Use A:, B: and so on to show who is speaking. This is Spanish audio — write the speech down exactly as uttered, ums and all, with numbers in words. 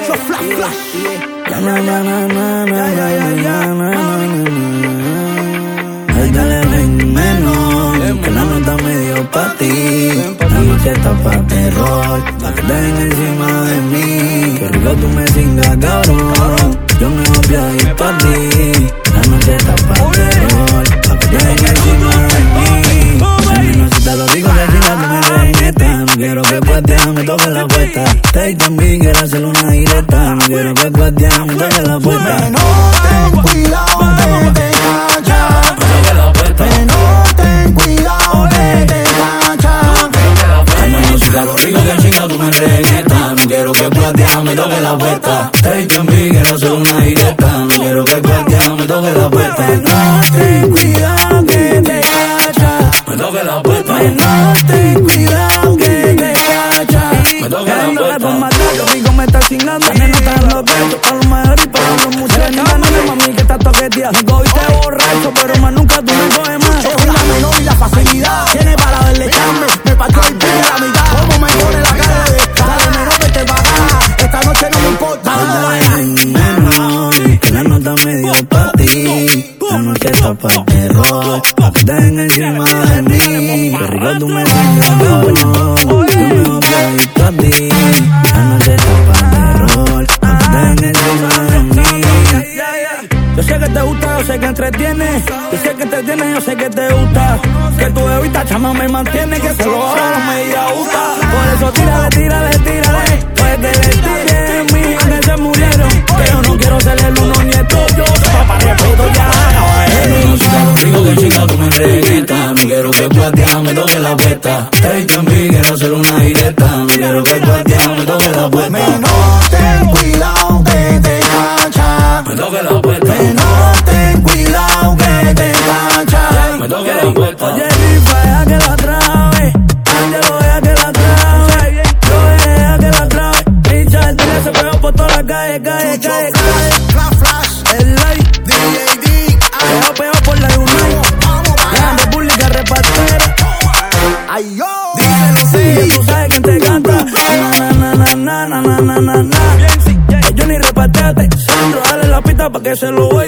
A: Los flash, flash.
B: Na na na na na na na na na. Ay, dale, ven menor, que la nota me dio pa' ti. La noche está pa' terror, pa' que den encima de mí. Qué rico tú me cingas, cabrón. Yo me voy a ir pa' ti. La noche está pa' terror, pa' que den encima de mí. Ay, no sé lo rico que chingas tú me regueta. No quiero que cuestea me toque la puesta. Te también quiero hacer una directa. No quiero que cuestea me toque la puesta.
A: Menor, ten cuidado que te cachan.
B: Me toque la puesta.
A: Menor, ten cuidado que te cachan.
B: Ay, no sé lo rico que chingas tú me regueta. No quiero que cuestea me toque la puesta. Te también quiero hacer una directa. No quiero que cuestea me toque la puesta.
A: Menor, ten cuidado que te cachan.
B: Me toque la puesta.
A: Menor, ten cuidado que te cachan.
B: Me toque la
A: Queriendo
B: puesta.
A: que por matar, lo rico me está chingando. La nena está en los besos, para los mayores y para los muchachos. Ganándome, mami, que está toqueteada. Me cogiste borracho, pero más nunca tú me coges más. Es una menor y la facilidad tiene para darle cambio. Me partió el pie a la mitad. Como me pone la cara de dale menor que te baja. Esta noche no me importa.
B: Menor, que la nota me dio pa' ti. La noche está pa' terror, pa' que den encima de mí. Qué rico tú me cingas, cabrón. Yo me voy a ir pa' ti. La noche está pa' terror, pa' que den encima de mí.
A: Yo sé que te gusta, yo sé que entretiene. Yo sé que te tiene, yo sé que te gusta. Que tu bebita chama me mantiene, que se lo haga no me diga gusta. Por eso tírale, tírale, tírale. Pues que le tiren, mis que se murieron. Que yo no quiero ser el uno nieto. Yo soy papá respeto ya.
B: No sé lo rico que chica tú me regueta. No quiero que cuestea me toque la puesta. Te también quiero hacer una directa. No quiero que cuestea me toque la puesta.
A: Menor, ten cuidado que te cachan.
B: Me toque la puesta.
A: Menor, ten cuidado que te cachan.
B: Me toque la puesta.
A: Oye, Rifa, deja que la trabe. Ángelo, deja que la trabe. Yo deja que la trabe. Richard, tiene ese pego por toda la calle, calle, calle, calle. El light, D J D. Pego, pego por la Unite. La República repartera. Ay, yo. Díselo, sí. Tú sabes quién te canta. Na, na, na, na, na, na, na, na, na. Que yo ni repartete. Sandro, dale la pista pa' que se lo voy.